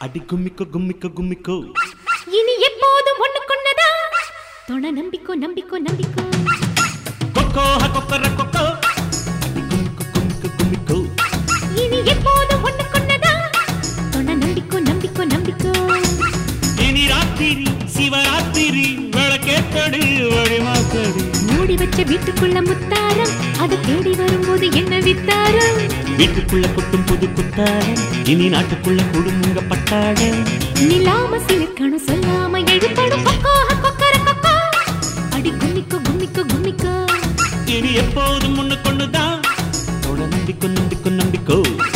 அடி கும்மிக்கோ கும்மிக்கோ கும்மிக்கோ இனி எப்போதும் ஒண்ணுக்குன்னதா தொண நம்பிக்கோ நம்பிக்கோ நம்பிக்கோ கொக்கோ கொக்கர கொக்கோ அடி கும்மிக்கோ கும்மிக்கோ கும்மிக்கோ இனி எப்போதும் ஒண்ணுக்குன்னதா தொண நம்பிக்கோ நம்பிக்கோ நம்பிக்கோ இனி ராத்திரி சிவராத்திரி விளக்கேத்தடி வழிமாத்தடி மூடி வச்ச வீட்டுக்குள்ள முத்தாரம் அதை தேடி வரும்போது என்ன வித்தாரம் வீட்டுக்குள்ள கொட்டும் புது குத்தாரம் இனி நாட்டுக்குள்ள குடும்பங்க பட்டாடம் நிலாம சிலிக்கணும் சொல்லாம எழுப்படும் கொக்கோ கொக்கர கொக்கோ அடி கும்மிக்கோ கும்மிக்கோ கும்மிக்கோ இனி எப்போதும் முன்னு கொண்டுதான் தொட நம்பிக்கோ நம்பிக்கோ நம்பிக்கோ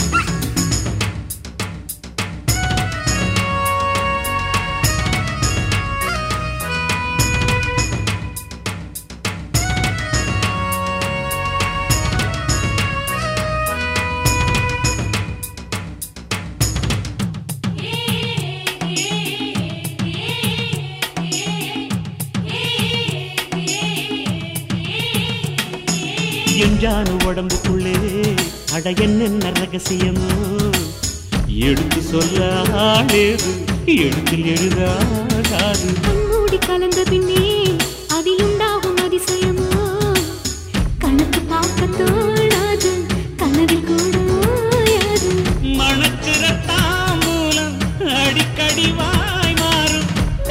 எஞ்சான உடம்புக்குள்ளே அட என்ன ரகசியமோ எடுத்து சொல்ல ஆளேது எழுத்தில் எழுதாது கண்ணூடி கலந்த பின்னே அதில் உண்டாகும் அதிசயமோ கணக்கு பார்க்க தோணாது கனவில் கூட ஓயாது மணக்கிற தாம்பூலம் அடிக்கடி வாய் மாறும்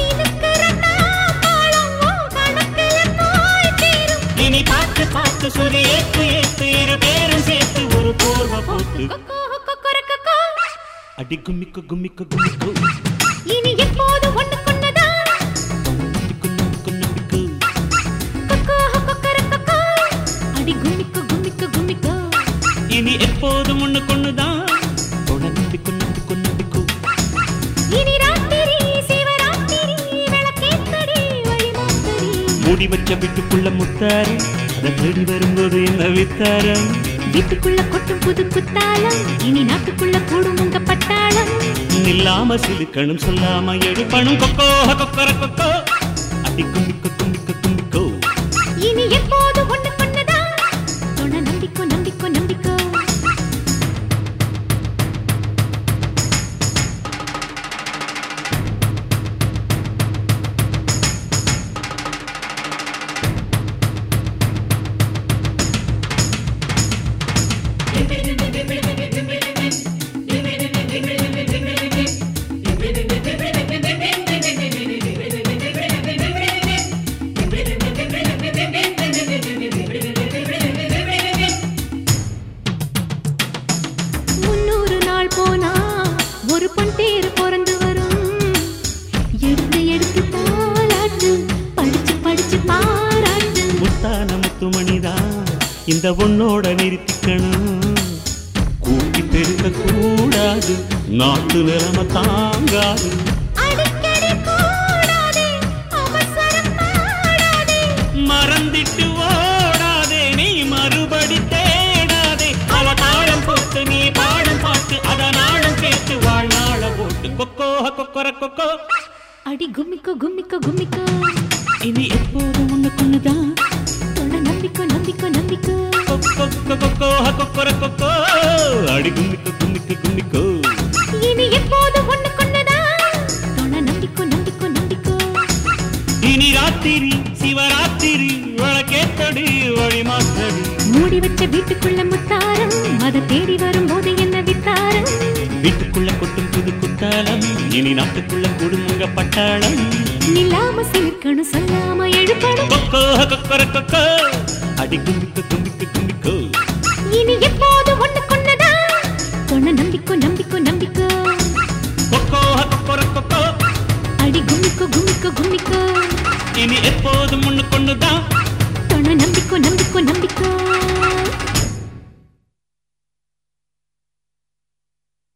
இனி பார்த்து பார்த்து சுரி ஏத்து ஏத்து இரு பேரும் சேர்த்து ஒரு போர்வ போட்டு அடி கும்மிக்கோ கும்மிக்கோ கும்மிக்கோ இனி எப்போது ஒண்ணு கொண்டதா நம்பிக்கோ நம்பிக்கோ நம்பிக்கோ அடி கும்மிக்கோ கும்மிக்கோ கும்மிக்கோ இனி எப்போதும் ஒண்ணு கொண்டுதான் நம்பிக்கோ நம்பிக்கோ நம்பிக்கோ இனி ராத்திரி சிவராத்திரி விளக்கேத்தடி வழிமாத்தடி மூடி வச்ச வீட்டுக்குள்ள முத்தாரம் அதை தேடி வரும்போது என்ன வித்தாரம் வீட்டுக்குள்ள கொட்டும் புது குத்தாலம் இனி நாட்டுக்குள்ள கூடும் உங்க பட்டாளம் நில்லாம சிலுக்கணும் சொல்லாம எடுப்பணும் கொக்கோ கொக்கர கொக்கோ அடி கும்மிக்கோ கும்மிக்கோ கும்மிக்கோ இனி எப்போது ஒண்ணு கொண்டதா தொண நம்பிக்கோ நம்பிக்கோ நம்பிக்கோ போனா ஒரு பொன் பேரு பிறந்து வரும் எடுத்து எடுத்து தாளாட்டு படிச்சு படிச்சு பாராட்டு முத்தான முத்துமணிதான் இந்த பொண்ணோட நிறுத்திக்கணும் கூட்டி பெருக்க கூடாது நாட்டு நிலைமை தாங்காது அடிக்கடி கூடாதே அவசரம் பாடாதே மறந்திட்டு ஓடாதே நீ மறுபடி தேடாதே அவ தாளம் போட்டு நீ பாடம் பாட்டு அதனாலும் கேட்டு வாழ்நாள போட்டு கொக்கோ கொக்கர கொக்கோ அடி கும்மிக்கோ கும்மிக்கோ கும்மிக்கோ இனி எப்போதும் ஒண்ணு கொண்டுதான் தொண நம்பிக்கோ நம்பிக்கோ நம்பிக்கோ கொக்கோ கொக்கர கொக்கோ அடி கும்மிக்கோ கும்மிக்கோ கும்மிக்கோ இனி எப்போது ஒண்ணு கொண்டதா தொண நம்பிக்கோ நம்பிக்கோ நம்பிக்கோ இனி ராத்திரி சிவராத்திரி விளக்கேத்தடி வழிமாத்தடி மூடி வச்ச வீட்டுக்குள்ள முத்தாரம் அதை தேடி வரும்போது என்ன வித்தாரம் வீட்டுக்குள்ள கொட்டும் புது குத்தாலம் இனி நாட்டுக்குள்ள குடும்பங்க பட்டாளம் நிலாம சிலிக்கணும் சொல்லாம எழுப்பணும் கொக்கோ கொக்கர கொக்கோ அடி கும்மிக்கோ